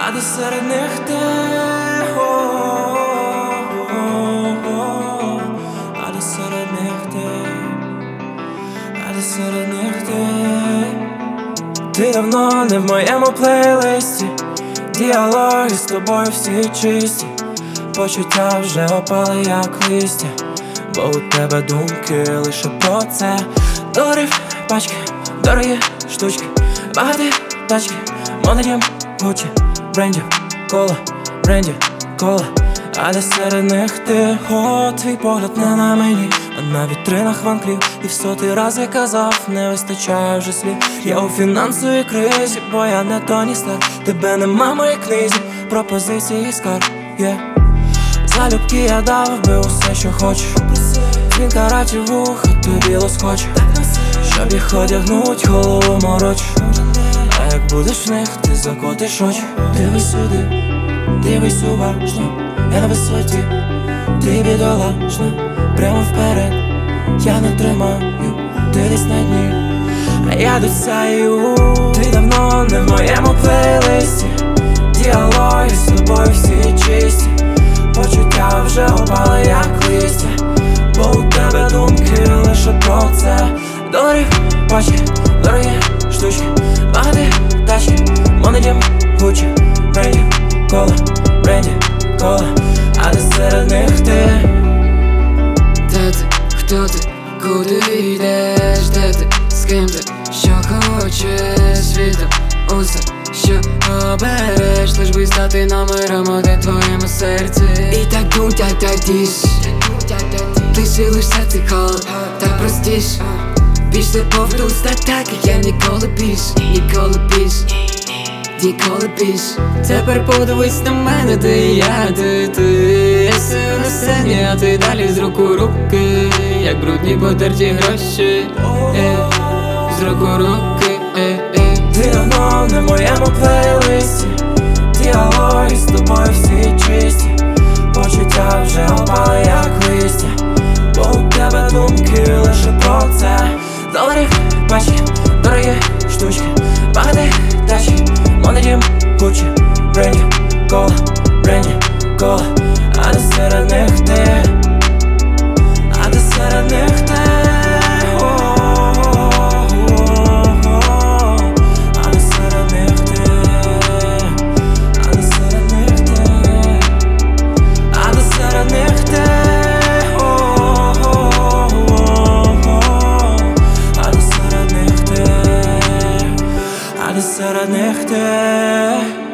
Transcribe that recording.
а де серед них ти, а де серед них ти, а де серед них ти. Ти давно не в моєму плейлисті, діалоги з тобою всі чисті, почуття вже опали як листя, бо у тебе думки лише про це. Доларів, пачки, дорогі штучки, багаті тачки, монетів, Гуччі, брендів, кола, брендів, кола, а де серед них ти. О, твій погляд не на мені, а на вітринах ванклів. І в сотий раз я казав, не вистачає вже слів. Я у фінансовій кризі, бо я не Тоні Старк. Тебе нема в моїй книзі, пропозиції скарб, yeah. Залюбки я дав би усе, що хочеш. Він караті вуха, тобі лоскоче, щоб їх одягнуть, голову морочу. А як будеш в них, ти закотиш очі. Дивись сюди, дивись уважно, я на висоті, ти бідолашна, прямо вперед, я не тримаю, ти десь на дні, а я досяю. Ти давно не в моєму плейлисті, діалоги з тобою всі чисті, почуття вже опали як листя, бо у тебе думки лише про це. Доларів, пачки, дорогі штучки, багаті тачки, монетів, Гуччі, брендів, кола, брендів, кола, а де серед них ти. Де ти, хто ти, куди йдеш, де ти, з ким ти, що хочеш, світом усе, що обереш, лиш би стати номером один в твоєму серці. І так дум, так діж, ти лишся цей холод, так простіш. Більш не повторюся так, як я ніколи більш, ніколи більш, ніколи більш. Тепер подивись на мене, ти я, ти. Я сию на сцені, а ти далі з рук у руки, як брудні потерті гроші, з рук у руки, Ти давно не в моєму плейлисті, діалоги з тобою всі чисті, почуття вже опали як листя, бо у тебе думки лише про це. Доларів, пачки, дорогі штучки, багаті тачки, монетів, Гуччі, брендів, кола, брендів, кола, а де серед них ти, а де серед них ти, а де серед них ти, а де серед них ти, а де серед них ти. Серед них ти.